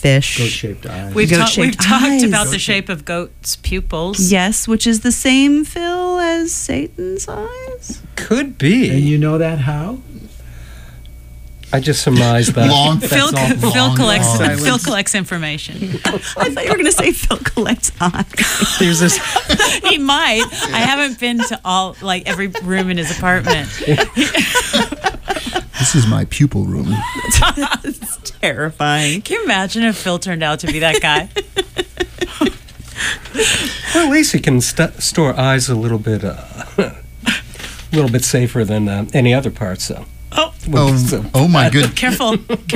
fish. Goat-shaped eyes. We've Goat-shaped talked eyes. about the shape of goats' pupils. Yes, which is the same, Phil, as Satan's eyes. Could be. And you know that how? I just surmised that. Long. Phil, That's all Phil long collects. silence. Phil collects information. I thought you were going to say Phil collects eyes. There's this. He might. I haven't been to every room in his apartment. This is my pupil room. It's terrifying. Can you imagine if Phil turned out to be that guy? Well, at least you can store eyes a little bit safer than any other parts, though. Oh, Oh my good. careful.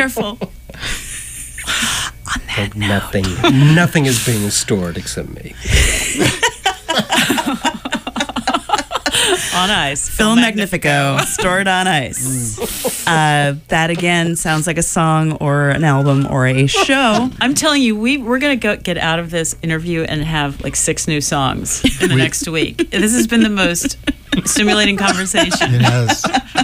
Nothing is being stored except me. On ice. Phil Magnifico, stored on ice. That again sounds like a song or an album or a show. I'm telling you, we're going to get out of this interview and have like 6 new songs in the next week. This has been the most stimulating conversation. It has.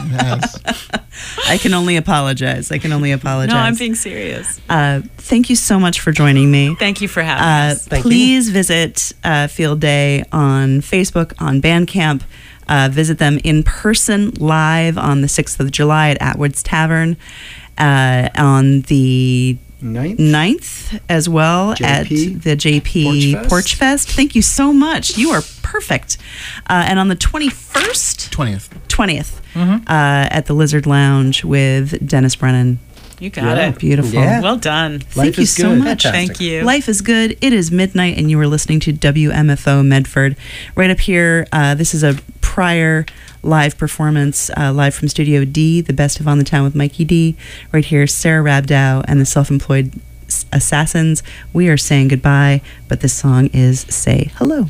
I can only apologize. No, I'm being serious. Thank you so much for joining me. Thank you for having us. Please visit Field Day on Facebook, on Bandcamp. Visit them in person live on the 6th of July at Atwood's Tavern. On the 9th as well JP at the JP Porch Fest. Thank you so much. You are perfect. And on the 21st? 20th. At the Lizard Lounge with Dennis Brennan. You got it. Beautiful. Yeah. Well done. Thank you so much. Fantastic. Thank you. Life is good. It is midnight, and you are listening to WMFO Medford. Right up here, this is a prior live performance, live from Studio D, the best of On the Town with Mikey D. Right here, Sarah Rabdow and the Self-Employed Assassins. We are saying goodbye, but this song is Say Hello.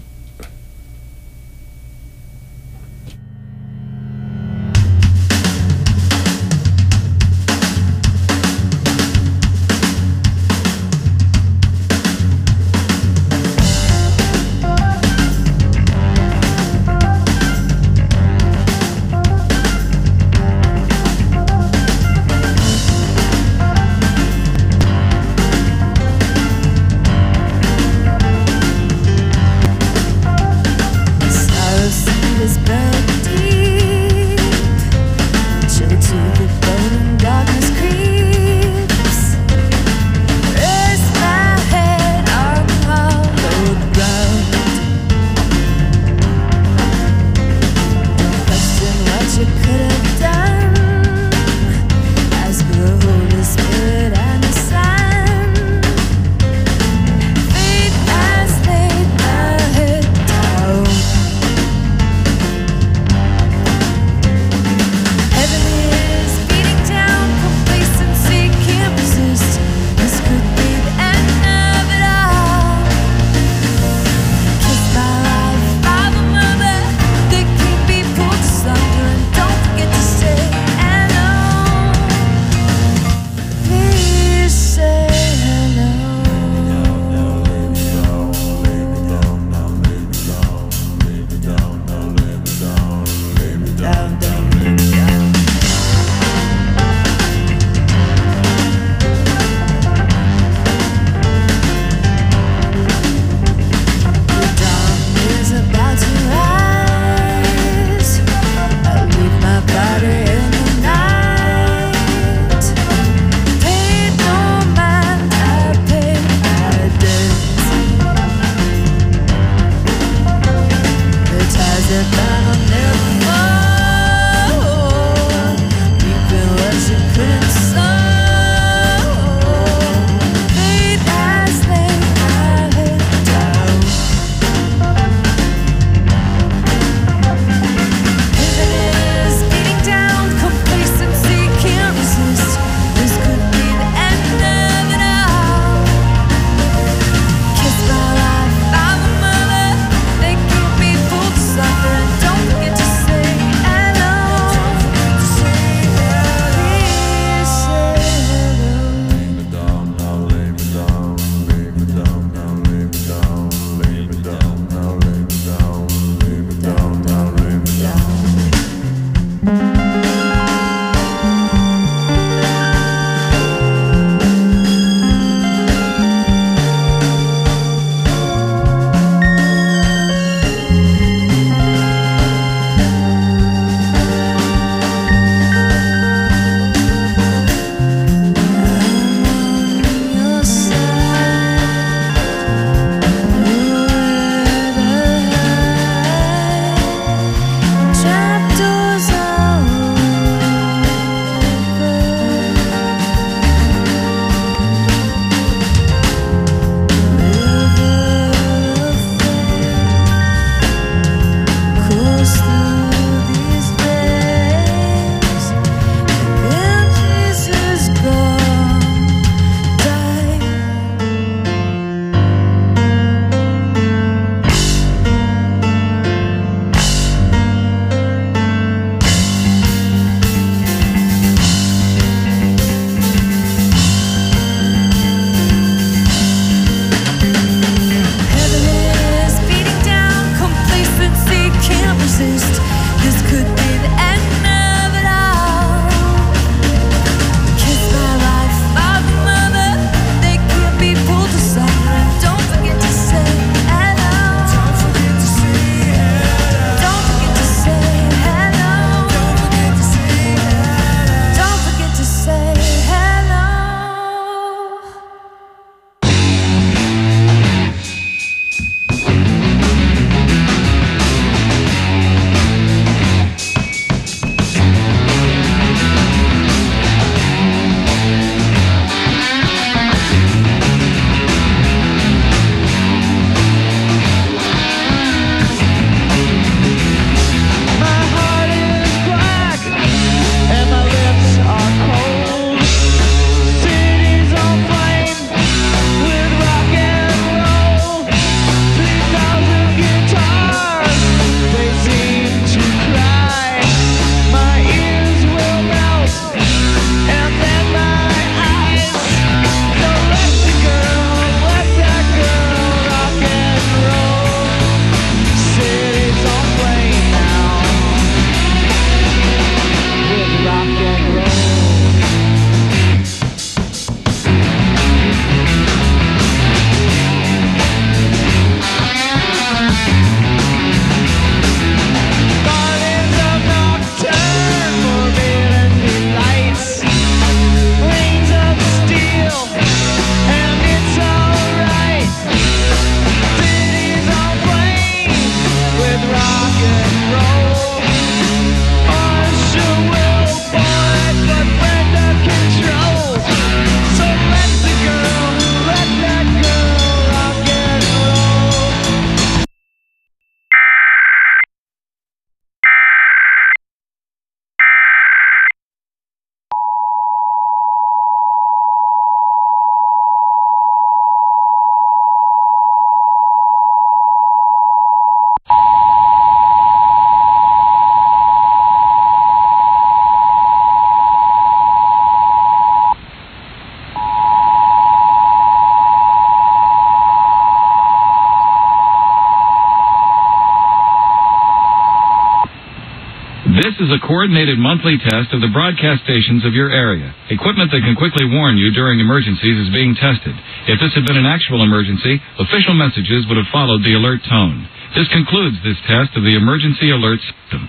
is a coordinated monthly test of the broadcast stations of your area. Equipment that can quickly warn you during emergencies is being tested. If this had been an actual emergency, official messages would have followed the alert tone. This concludes this test of the emergency alert system.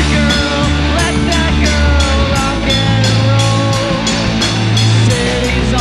Cities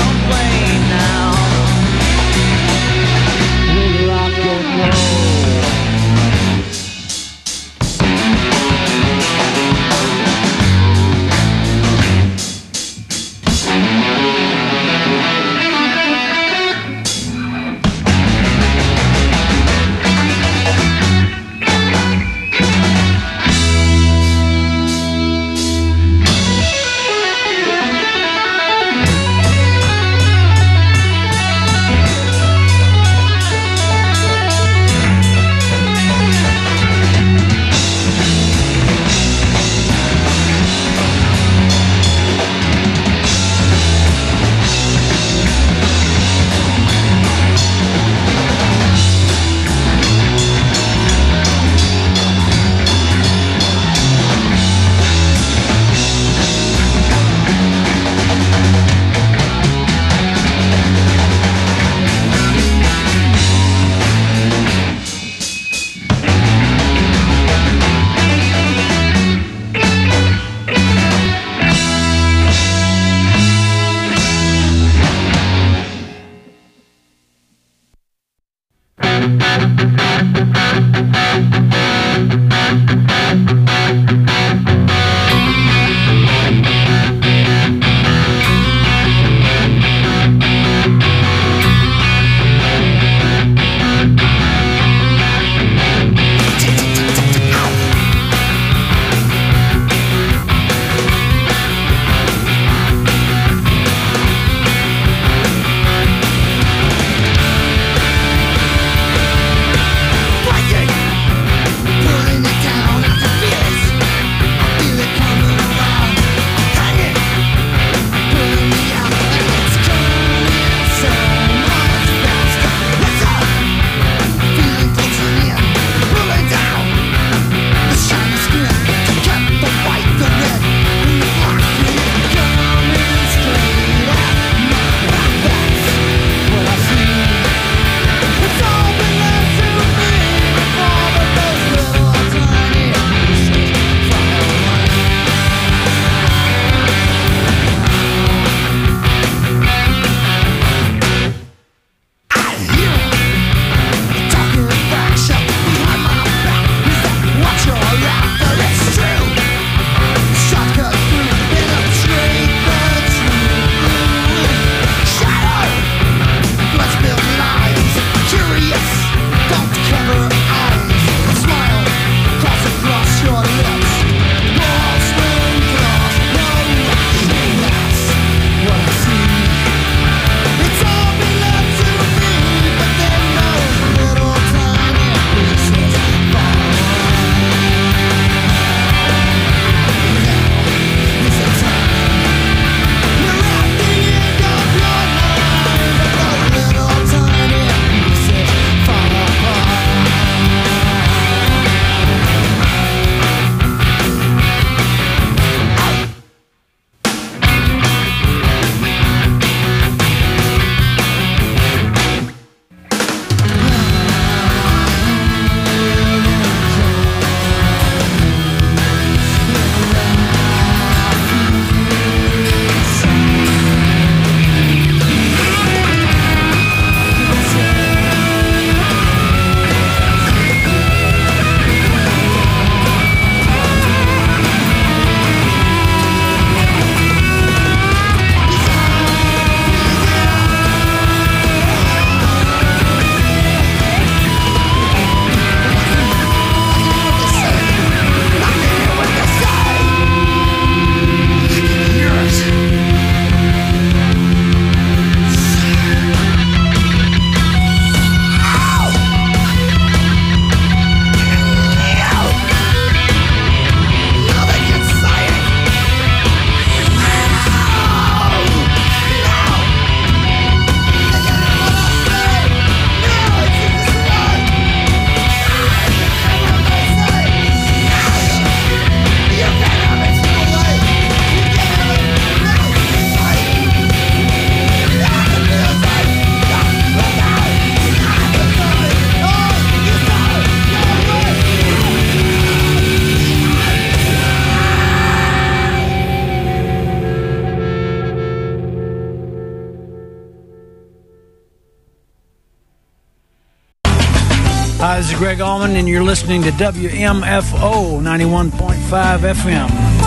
Greg Allman, and you're listening to WMFO 91.5 FM.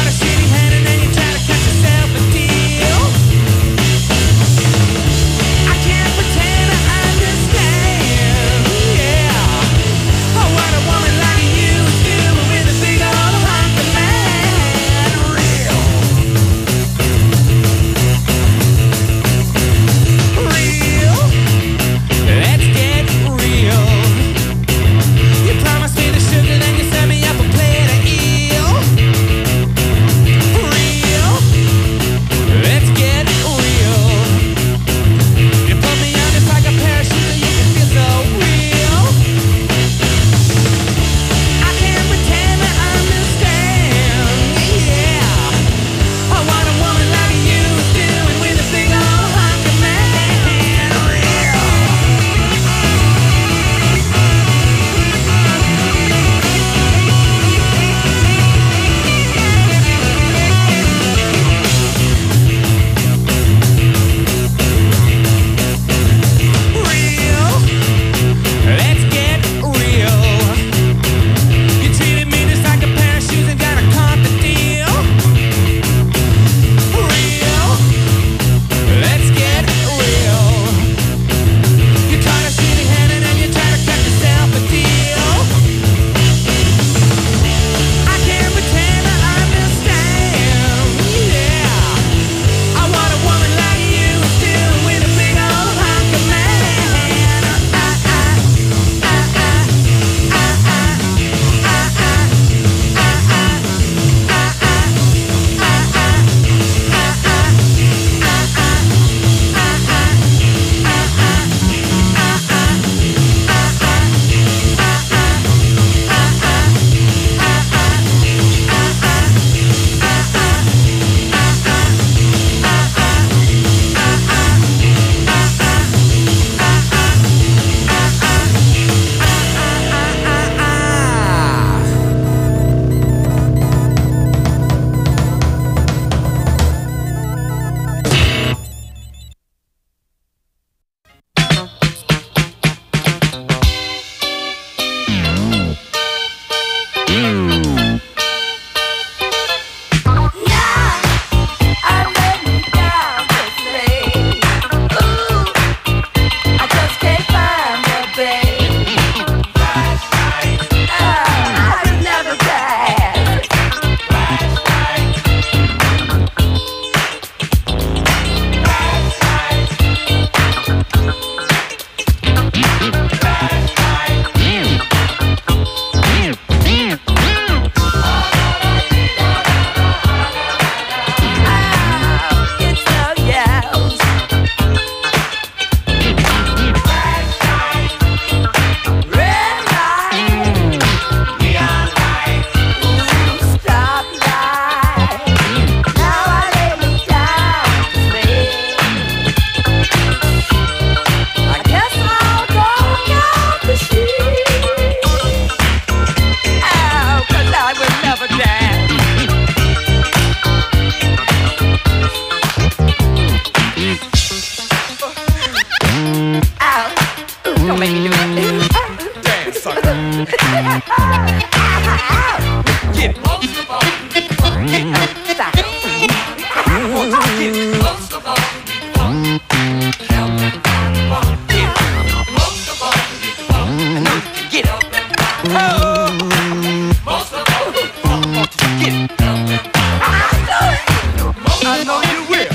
I Get it. Most of all, you need to funk. Get it. Most of all, you need to funk. I know you can get it. Oh. Most of all, you need to funk. Won't you get it? I know you will.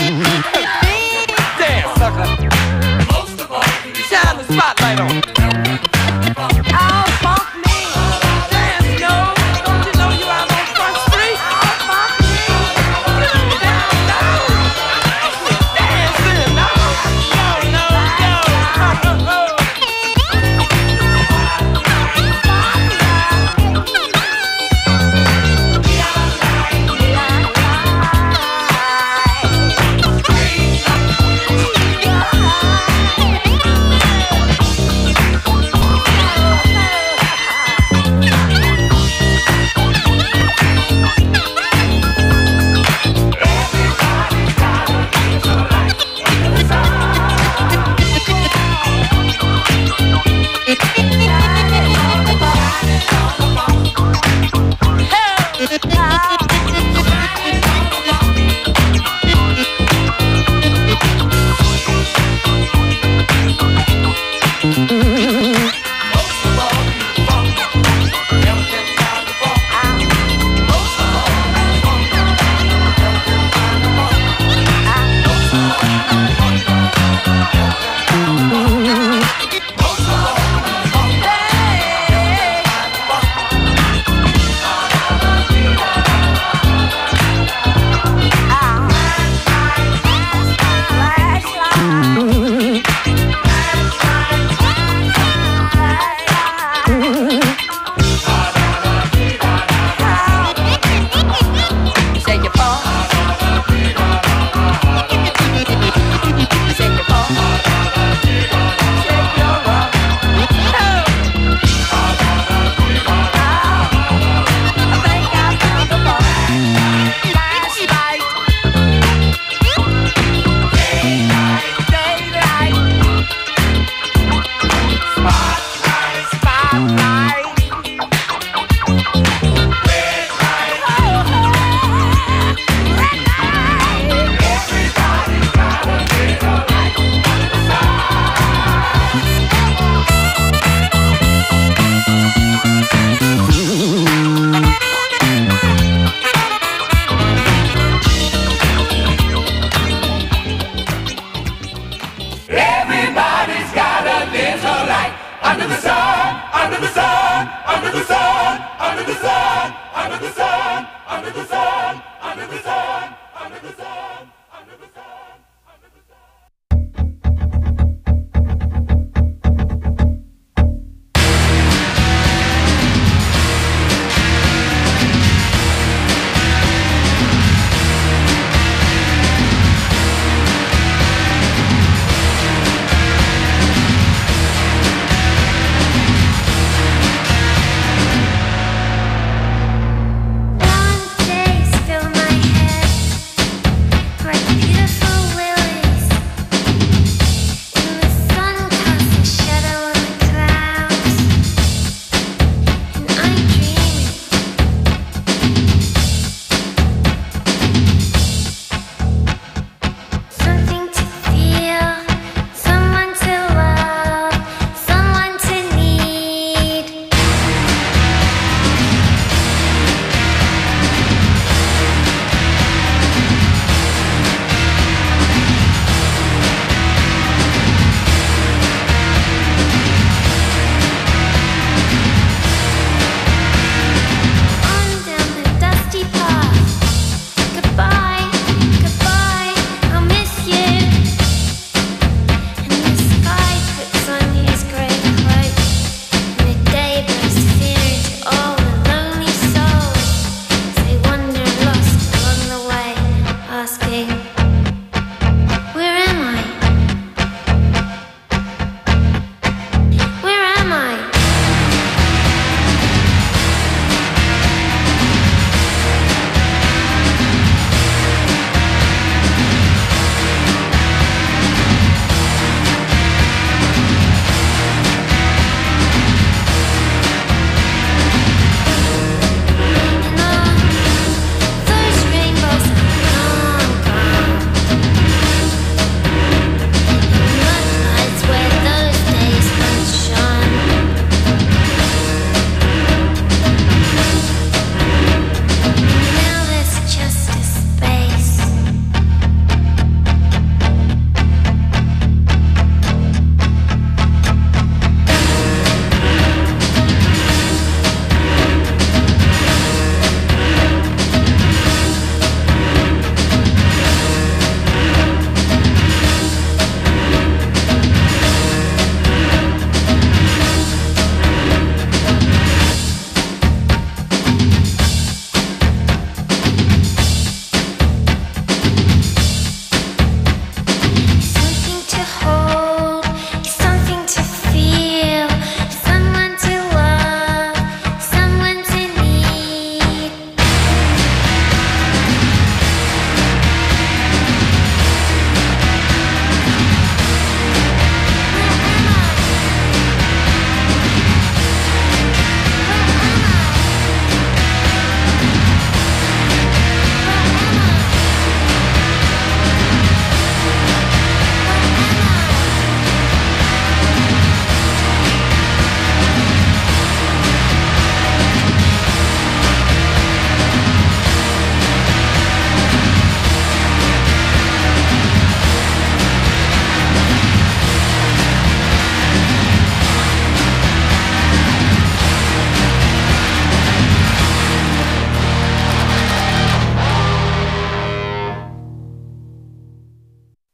Damn, sucker. Most of all, you need to shine the spotlight on it. Oh, funk me. Dance, yo. Don't you know you out on Front Street? Funk me. Down, down. Dancing, no. No, no, no.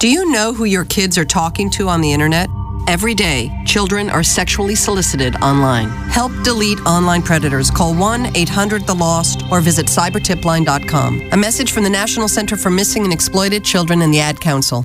Do you know who your kids are talking to on the internet? Every day, children are sexually solicited online. Help delete online predators. Call 1-800-THE-LOST or visit cybertipline.com. A message from the National Center for Missing and Exploited Children and the Ad Council.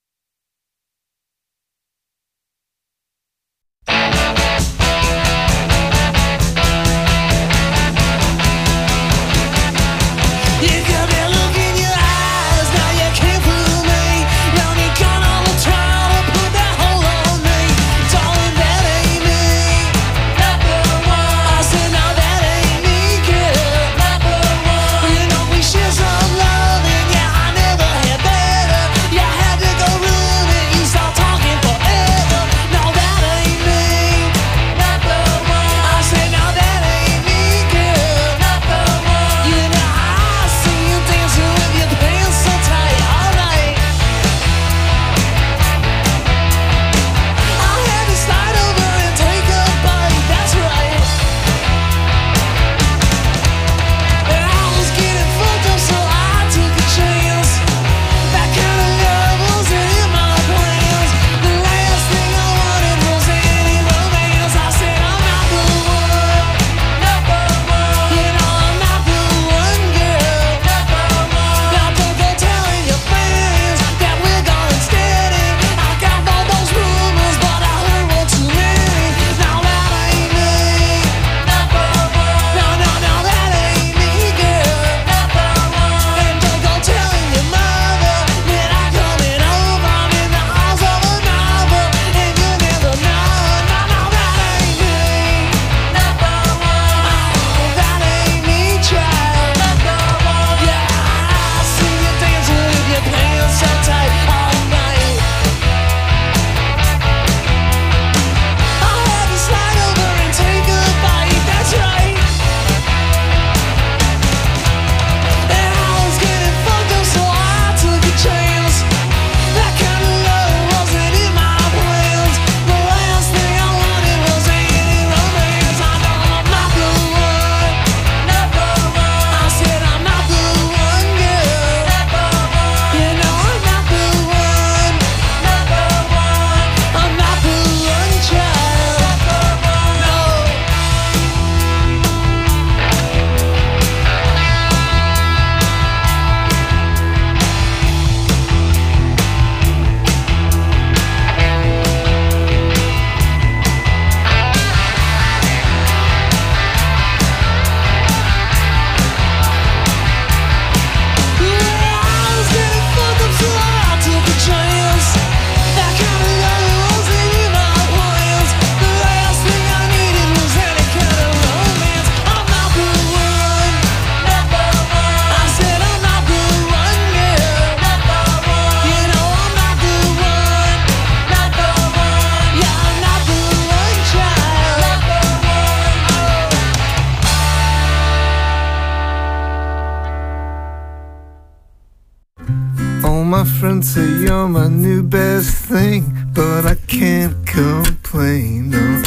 my friends say you're my new best thing, but I can't complain or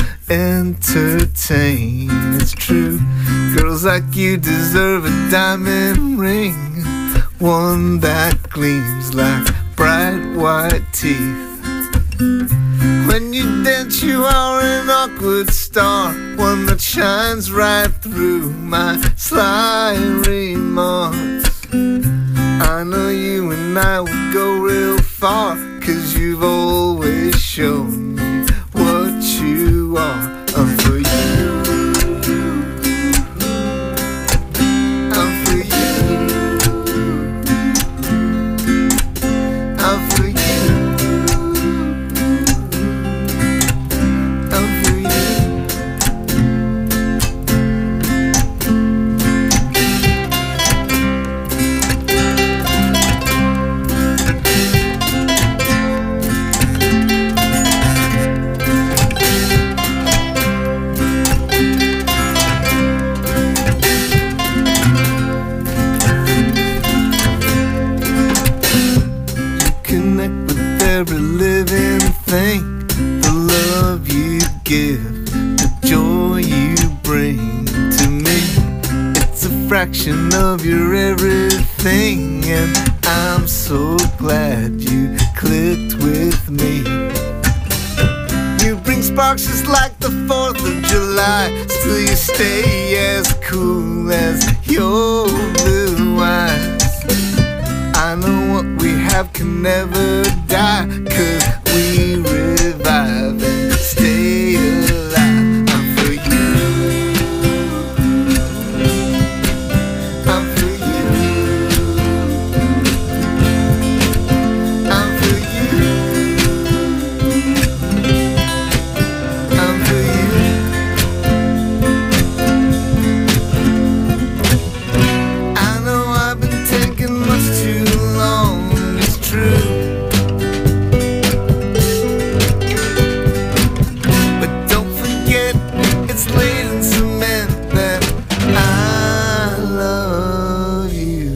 entertain. It's true, girls like you deserve a diamond ring, one that gleams like bright white teeth. When you dance you are an awkward star, one that shines right through my sly remarks. I know you and I will go real far, 'cause you've always shown me what you are. I'm for you, I'm for you, I'm for you, I'm for you. Connect with every living thing, the love you give, the joy you bring to me. It's a fraction of your everything, and I'm so so glad you clicked with me. You bring sparks just like the 4th of July. Still you stay as cool as your blue eyes. I know what we have can never die, 'cause we revive and stay alive. I'm for you. I'm for you. I'm for you. I'm for you. I know I've been taking much too long, it's true. But don't forget, it's laid in cement that I love you.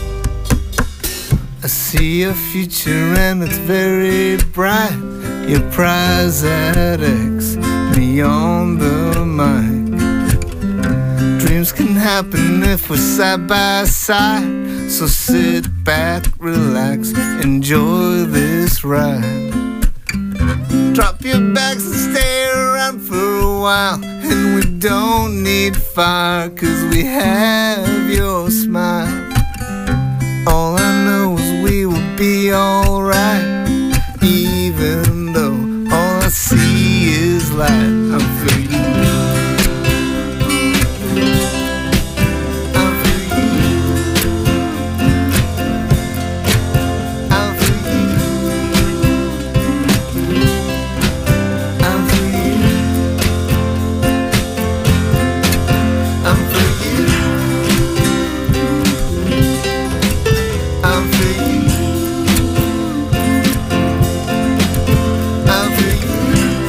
I see your future and it's very bright. Your prize at X, me on the mic. Dreams can happen if we're side by side. So sit back, relax, enjoy this ride. Drop your bags and stay around for a while. And we don't need fire, 'cause we have your smile. All I know is we will be alright, even though all I see is light. I'm for you. I'm for you. I'm for you. I'm for you. I'm for you. I'm for you. I'm for you.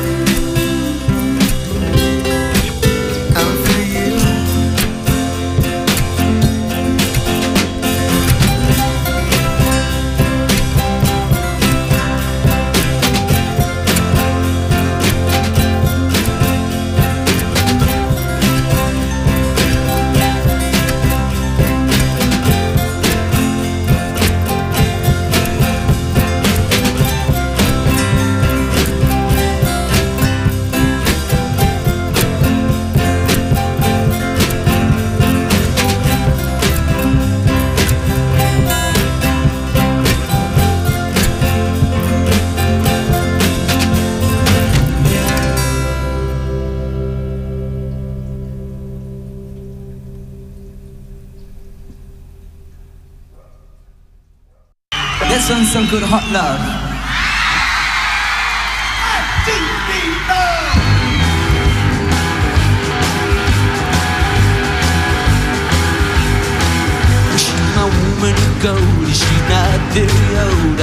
I'm for you. Let's run some good hot love. She's my woman of gold, she's not very old,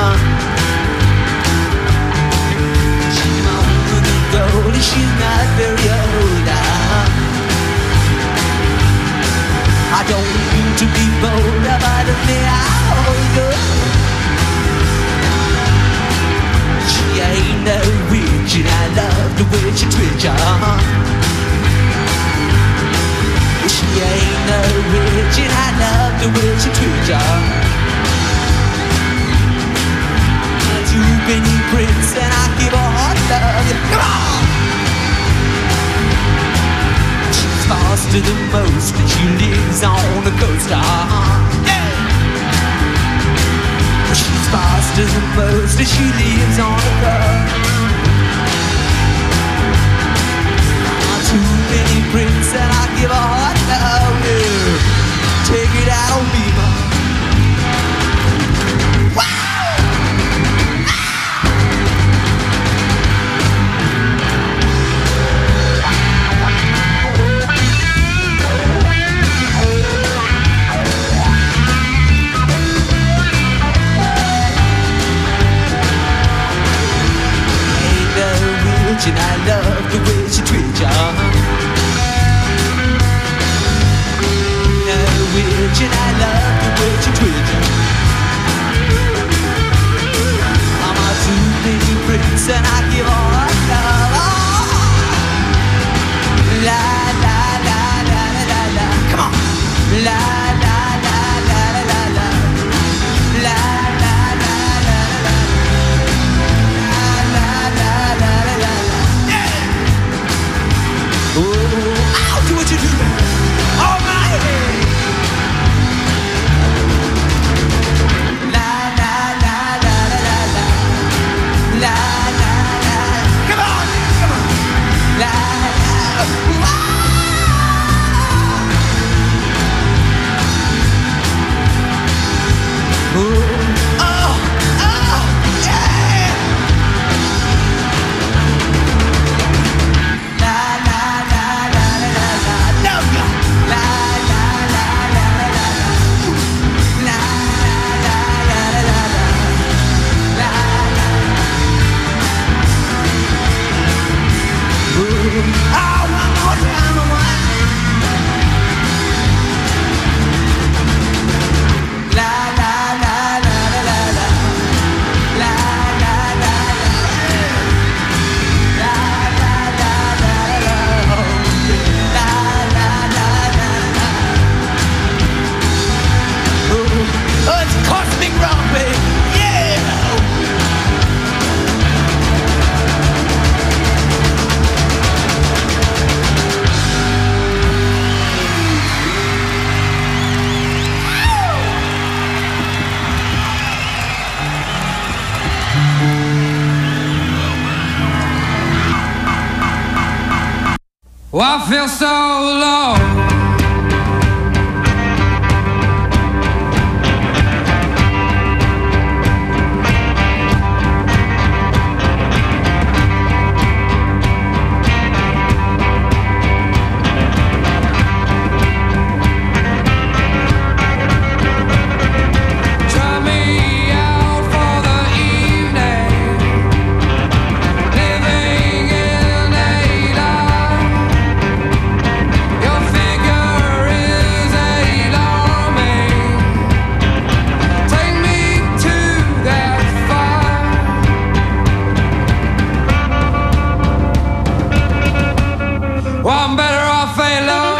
She's my woman of gold, she's not very old, I don't mean to be bold, but me I'll go. She ain't no witch, and I love the way she twitch, She ain't no witch, and I love the way she twitch, Too many prints, and I give her hot love. Come on! She's faster than most, and she lives on the coast, She's faster than most, and she lives on the coast. Too many prints, and I give her hot love, yeah. Take it out on me, ma. And I love the way she twitch, No witch, and I love the way she twitch, I'm a too many prince, and I give her hot love. La la la la la la. Come on. La la la la la la la. La. Oh, I feel so low. Well, I'm better off alone.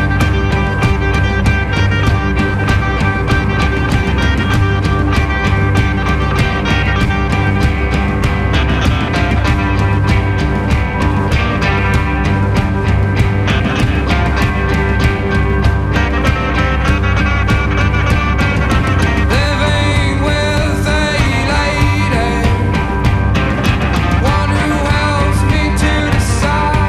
Living with a lady, one who helps me to decide.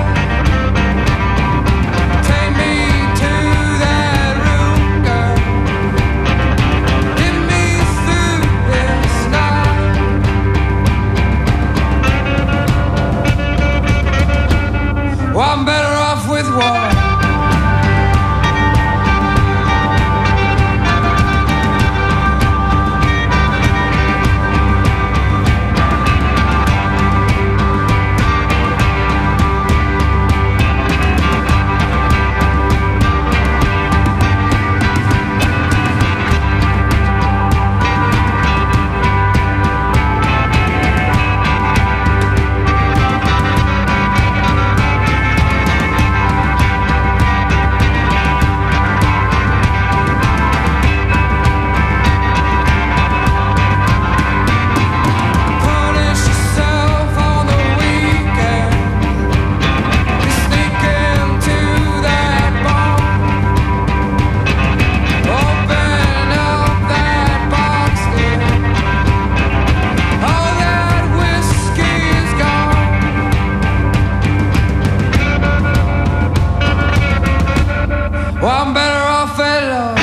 Take me to that room, girl. Get me through this night. Well, I'm better off with what? Punish yourself on the weekend. You sneak into that bar, open up that box, dear. All that whiskey's gone. Well, I'm better off alone.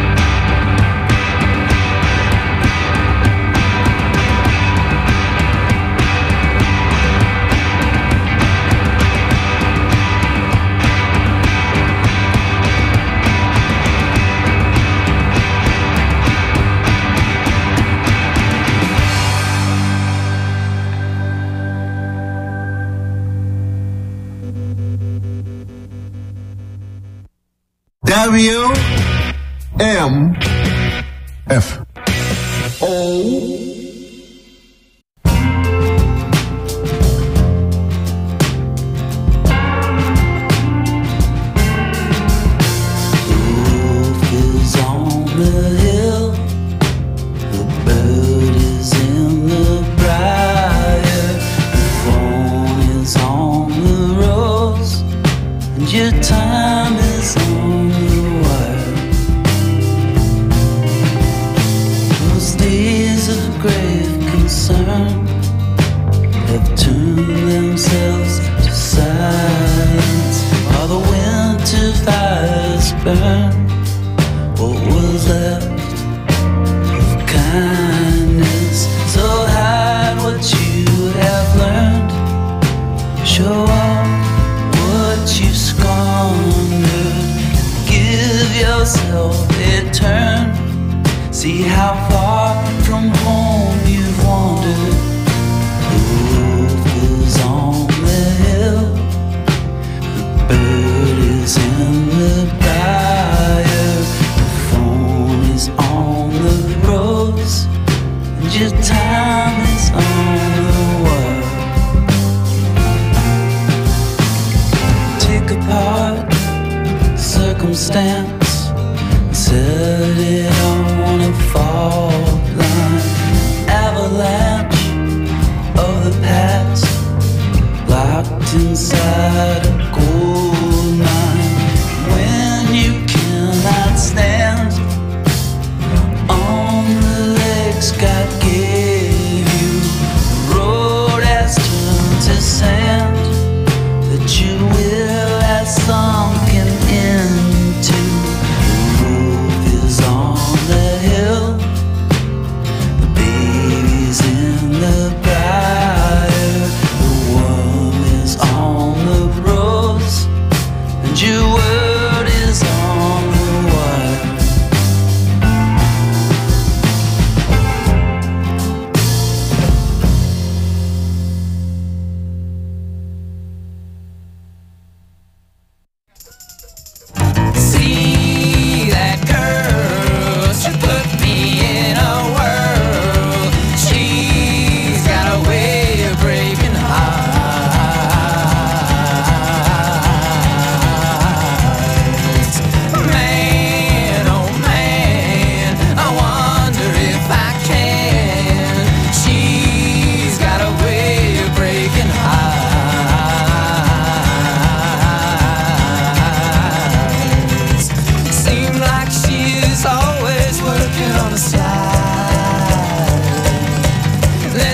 WMFO. Wolf is on the hill, the bird is in the briar, the phone is on the rose, and your time is on the wire. Those days of grave concern have turned themselves to silence. While the winter fires burn, what was left of kindness? So hide what you have learned, show off what you squandered, give yourself a turn, see how far from home you've wandered. The wolf is on the hill, the bird is in the briar, the phone is on the rose, and your time is on the wire. Take apart circumstance, set it on a fault line, avalanche of the past, locked inside a gold mine. When you cannot stand on the legs God gave you, the road has turned to sand that you will as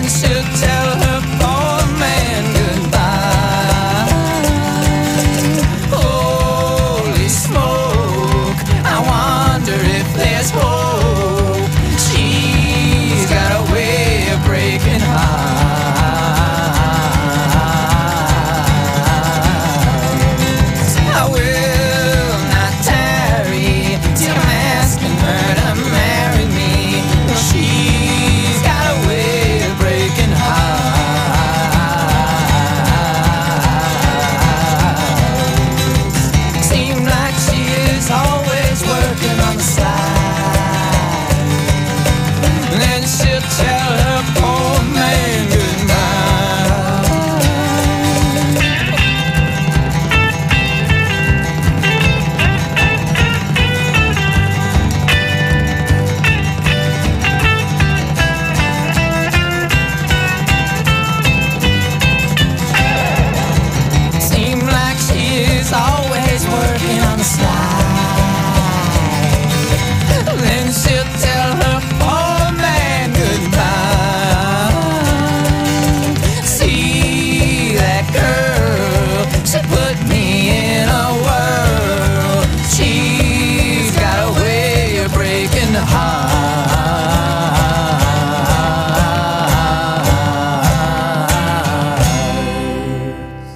should tell her poor man goodbye. Holy smoke, I wonder if there's hope. She's got a way of breaking hearts. I will not tarry till I'm asking her to marry me. She's got a way of breaking hearts. Seems like she is always working on the side. And then she'll tell her poor man goodbye. Seems like she is always working on the slide. Then she'll tell her poor man goodbye. See that girl, she put me in a whirl. She's got a way of breaking the heart.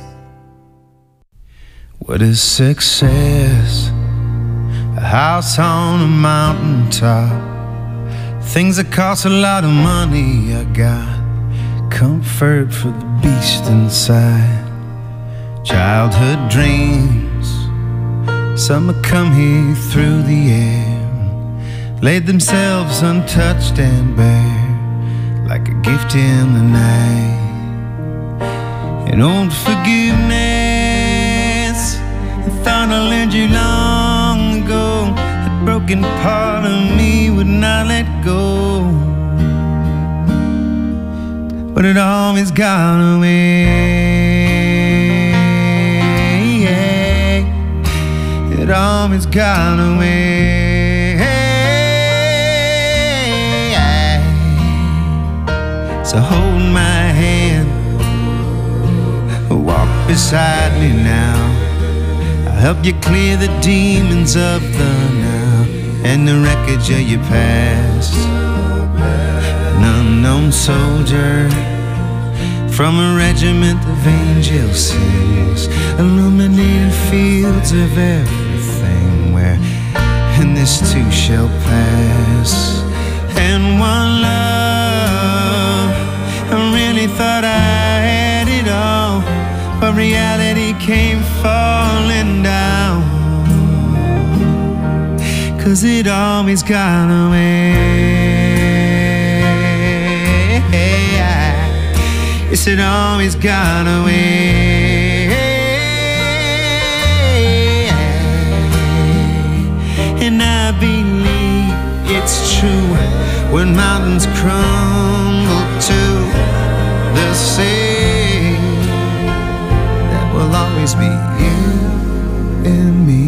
What is success? A house on a mountaintop. Things that cost a lot of money. I got comfort for the beast inside. Childhood dreams. Summer come here through the air, laid themselves untouched and bare, like a gift in the night. An old forgiveness, I thought I learned you long ago. That broken part of me would not let go, but it always got away. It always got away. So hold my hand, walk beside me now. I'll help you clear the demons of the now and the wreckage of your past. An unknown soldier from a regiment of angel sings, illuminating fields of everything, where and this too shall pass. And one love, I really thought I had it all, but reality came falling down, 'cause it always got away. Yes, it always got away. And I believe it's true when mountains crumble to the sea, that will always be you and me.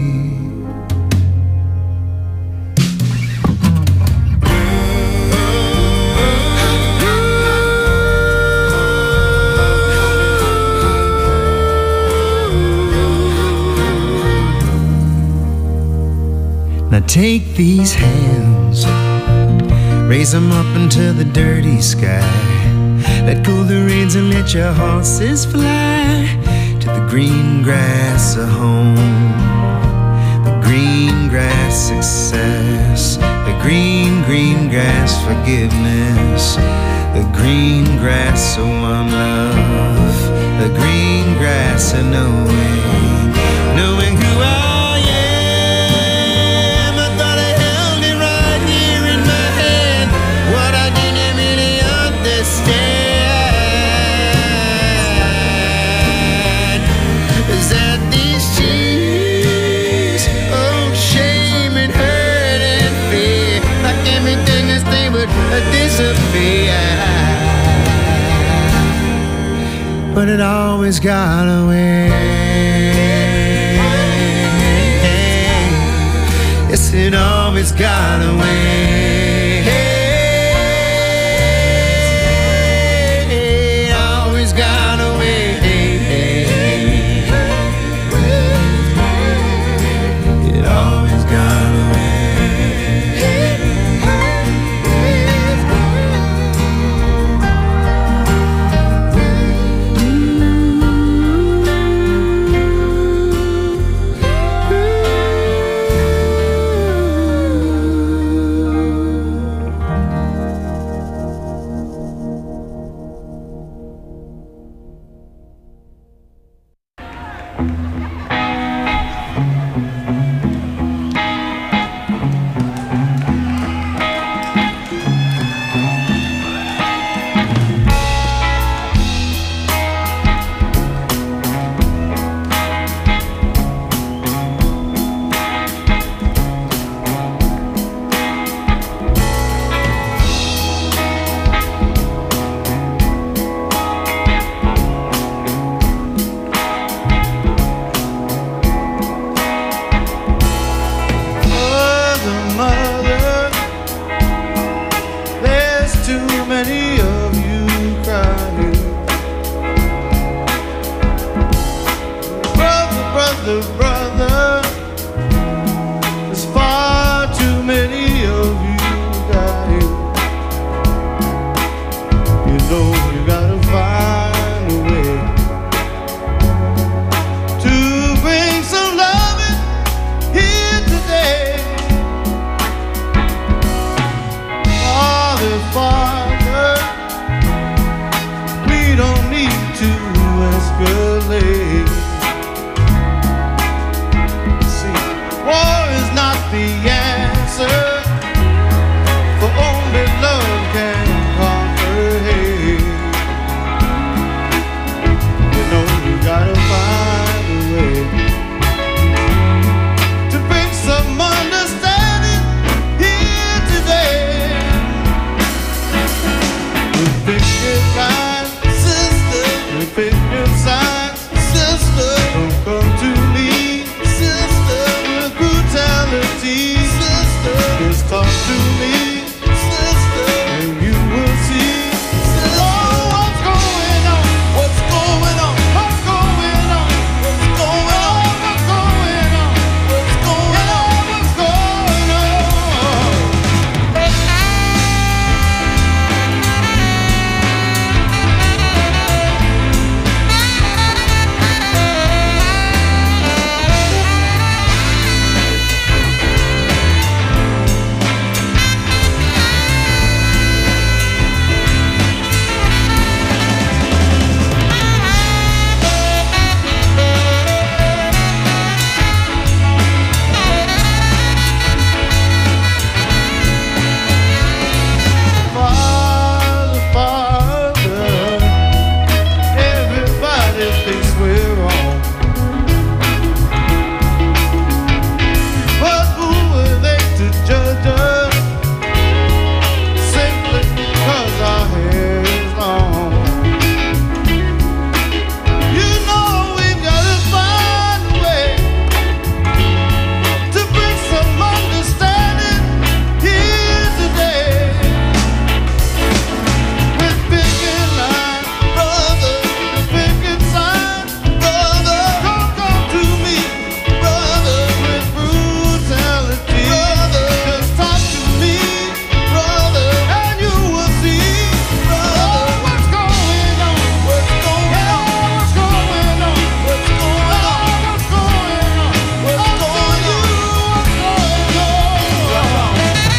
Now take these hands, raise them up into the dirty sky. Let go the reins and let your horses fly to the green grass of home, the green grass success, the green, green grass forgiveness, the green grass of one love, the green grass of knowing, knowing who I am. I thought I held it right here in my hand. What I didn't really understand is that these tears, oh shame and hurt and fear, like everything as they would disappear, but it always got away. Yes, it always got away. a brother. There's far too many of you got it. You know you gotta find a way to bring some loving here today. Father, we don't need to escalate. See, war is not the answer, for only love can conquer hate. You know you gotta find a way to bring some understanding here today. Pick your side, sister. Pick your side, sister. Don't come to me, sister, with brutality, sister. Just talk to me, sister, and you will see, sister. Oh, what's going on? What's going on? What's going on? What's going on? What's going on? What's going on? What's going on? Father, Father, everybody thinks we're wrong, but who are they to judge us simply because our hair is long? You know we've got to find a way to bring some understanding here today. With picking line, brother, picking sign, brother, don't come to me, brother, with brutality, brother, just talk to me, brother, and you will see, brother, what's going on, what's going on, what's going on, what's going on, what's going on, what's going on, what's going on.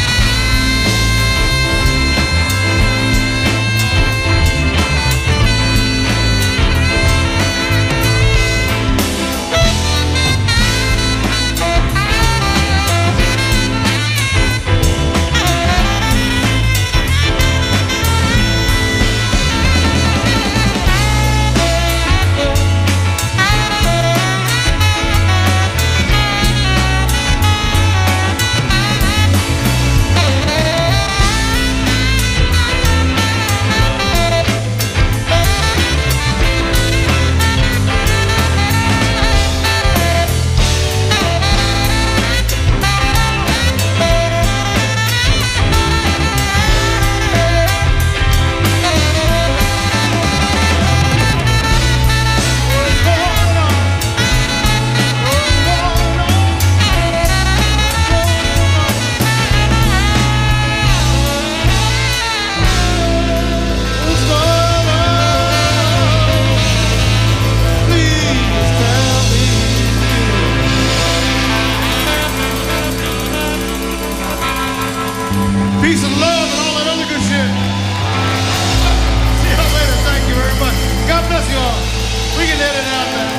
Peace and love and all that other good shit. See y'all later. Thank you very much. God bless you all. We can edit it out now.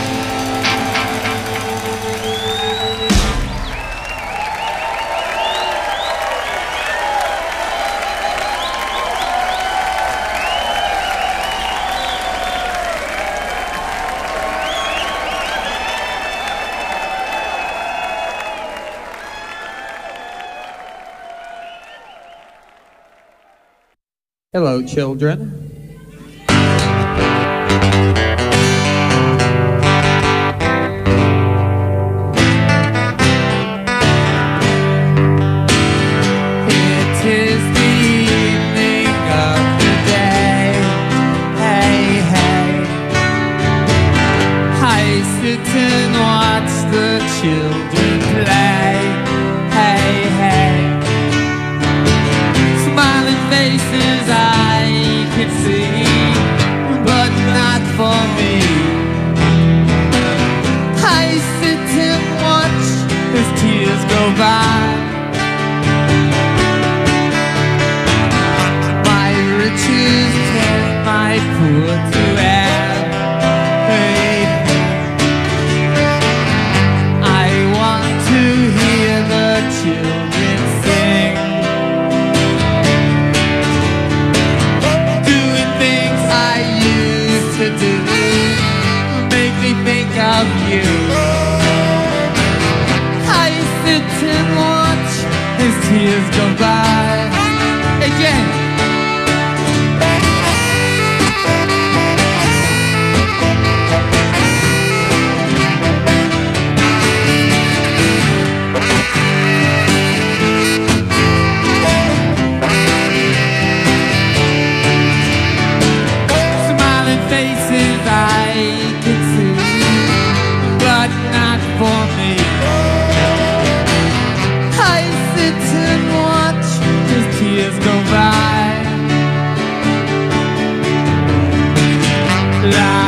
Hello, children. It is the evening of the day. Hey, hey. I sit and watch the La